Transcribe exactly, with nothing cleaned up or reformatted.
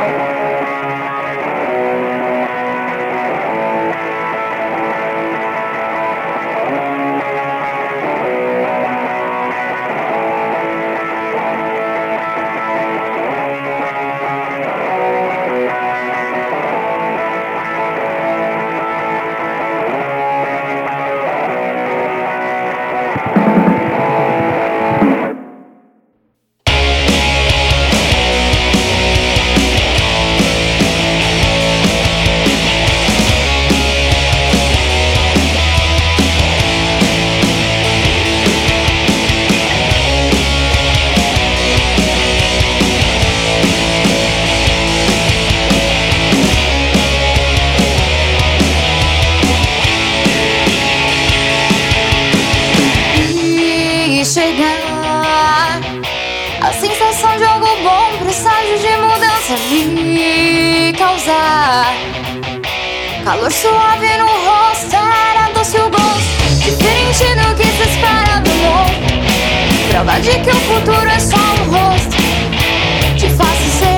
Chegar a sensação de algo bom, presságio de mudança me causar calor suave no rosto, era doce o gosto, diferente do que se espera do mundo. Prova de que o futuro é só um rosto, te faço ser